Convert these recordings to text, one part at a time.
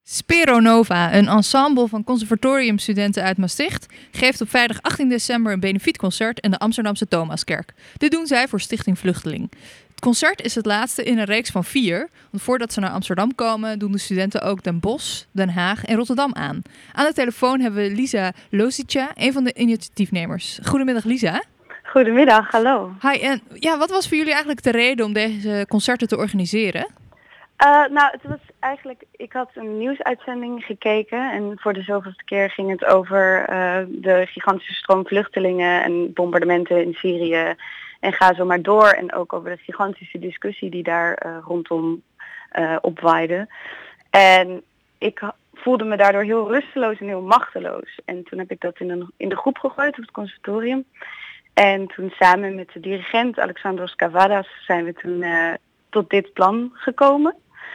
Speronova, een ensemble van conservatoriumstudenten uit Maastricht, geeft op vrijdag 18 december een benefietconcert in de Amsterdamse Thomaskerk. Dit doen zij voor Stichting Vluchteling. Het concert is het laatste in een reeks van 4. Want voordat ze naar Amsterdam komen, doen de studenten ook Den Bosch, Den Haag en Rotterdam aan. Aan de telefoon hebben we Lisa Losica, een van de initiatiefnemers. Goedemiddag Lisa. Goedemiddag, hallo. Hi, en wat was voor jullie eigenlijk de reden om deze concerten te organiseren? Het was eigenlijk, ik had een nieuwsuitzending gekeken en voor de zoveelste keer ging het over de gigantische stroom vluchtelingen en bombardementen in Syrië en ga zo maar door. En ook over de gigantische discussie die daar rondom opwaaide. En ik voelde me daardoor heel rusteloos en heel machteloos. En toen heb ik dat in de groep gegooid op het conservatorium. En toen samen met de dirigent Alexandros Kavadas zijn we toen tot dit plan gekomen.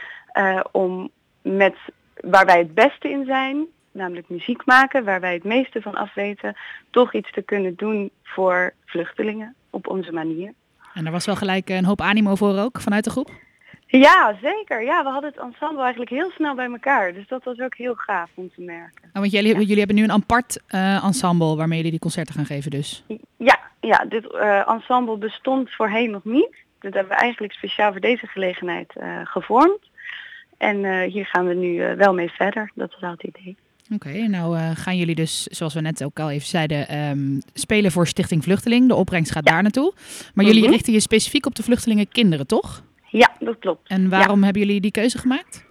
Om met waar wij het beste in zijn, namelijk muziek maken, waar wij het meeste van afweten, toch iets te kunnen doen voor vluchtelingen op onze manier. En daar was wel gelijk een hoop animo voor ook vanuit de groep? Ja, zeker. Ja, we hadden het ensemble eigenlijk heel snel bij elkaar. Dus dat was ook heel gaaf om te merken. Want jullie hebben nu een apart ensemble waarmee jullie die concerten gaan geven dus? Ja, dit ensemble bestond voorheen nog niet. Dat hebben we eigenlijk speciaal voor deze gelegenheid gevormd. En hier gaan we nu wel mee verder. Dat is wel het idee. Oké, nou gaan jullie dus, zoals we net ook al even zeiden, spelen voor Stichting Vluchteling. De opbrengst gaat daar naartoe. Maar jullie richten je specifiek op de vluchtelingen kinderen, toch? Ja, dat klopt. En waarom hebben jullie die keuze gemaakt?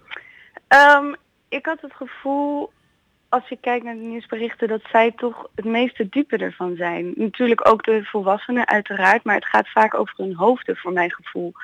Ik had het gevoel, als je kijkt naar de nieuwsberichten, dat zij toch het meeste dupe ervan zijn. Natuurlijk ook de volwassenen uiteraard, maar het gaat vaak over hun hoofden voor mijn gevoel.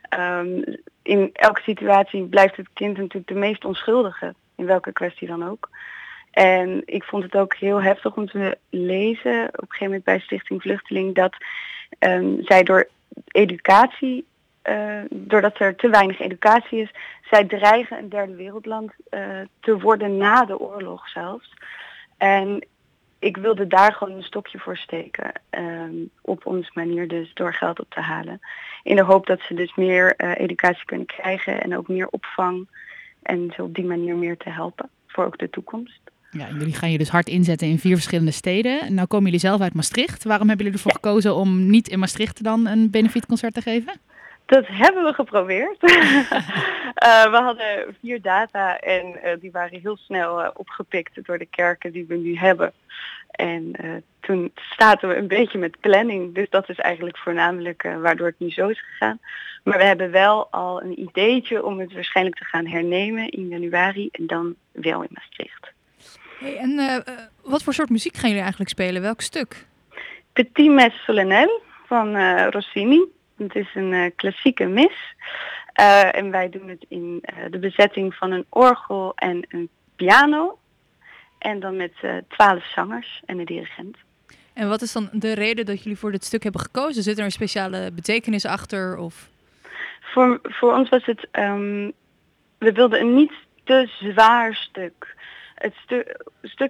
In elke situatie blijft het kind natuurlijk de meest onschuldige, in welke kwestie dan ook. En ik vond het ook heel heftig om te lezen, op een gegeven moment bij Stichting Vluchteling, dat zij door educatie, doordat er te weinig educatie is, zij dreigen een derde wereldland te worden na de oorlog zelfs. En ik wilde daar gewoon een stokje voor steken, op onze manier dus door geld op te halen. In de hoop dat ze dus meer educatie kunnen krijgen en ook meer opvang en zo op die manier meer te helpen voor ook de toekomst. Ja, en jullie gaan je dus hard inzetten in 4 verschillende steden. En nou komen jullie zelf uit Maastricht. Waarom hebben jullie ervoor gekozen om niet in Maastricht dan een benefietconcert te geven? Dat hebben we geprobeerd. We hadden 4 data en die waren heel snel opgepikt door de kerken die we nu hebben. En toen zaten we een beetje met planning. Dus dat is eigenlijk voornamelijk waardoor het nu zo is gegaan. Maar we hebben wel al een ideetje om het waarschijnlijk te gaan hernemen in januari en dan wel in Maastricht. Hey, en wat voor soort muziek gaan jullie eigenlijk spelen? Welk stuk? Petit Mes Solennel van Rossini. Het is een klassieke mis. En wij doen het in de bezetting van een orgel en een piano. En dan met 12 zangers en een dirigent. En wat is dan de reden dat jullie voor dit stuk hebben gekozen? Zit er een speciale betekenis achter? Of? Voor ons was het, we wilden een niet te zwaar stuk. Het stuk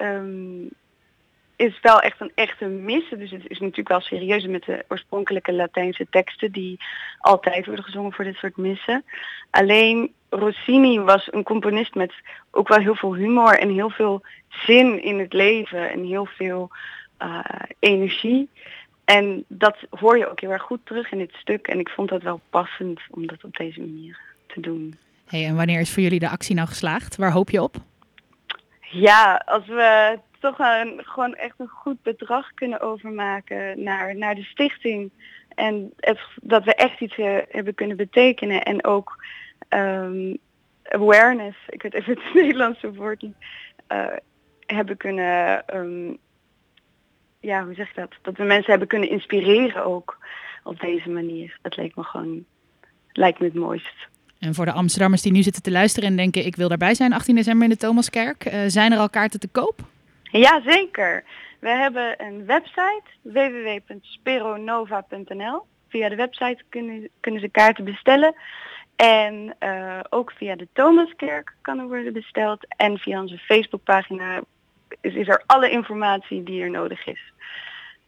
is wel echt een echte mis. Dus het is natuurlijk wel serieus met de oorspronkelijke Latijnse teksten die altijd worden gezongen voor dit soort missen. Alleen Rossini was een componist met ook wel heel veel humor en heel veel zin in het leven en heel veel energie. En dat hoor je ook heel erg goed terug in dit stuk. En ik vond dat wel passend om dat op deze manier te doen. Hey, en wanneer is voor jullie de actie nou geslaagd? Waar hoop je op? Ja, als we toch gewoon echt een goed bedrag kunnen overmaken naar de stichting. En dat we echt iets hebben kunnen betekenen. En ook awareness, ik weet even het Nederlandse woord niet, hebben kunnen, hoe zeg je dat? Dat we mensen hebben kunnen inspireren ook op deze manier. Dat lijkt me het mooist. En voor de Amsterdammers die nu zitten te luisteren en denken, ik wil daarbij zijn 18 december in de Thomaskerk. Zijn er al kaarten te koop? Ja, zeker. We hebben een website, www.speronova.nl. Via de website kunnen ze kaarten bestellen. En ook via de Thomaskerk kan er worden besteld. En via onze Facebookpagina is er alle informatie die er nodig is.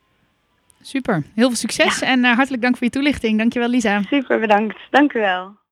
Super, heel veel succes en hartelijk dank voor je toelichting. Dankjewel Lisa. Super, bedankt. Dank u wel.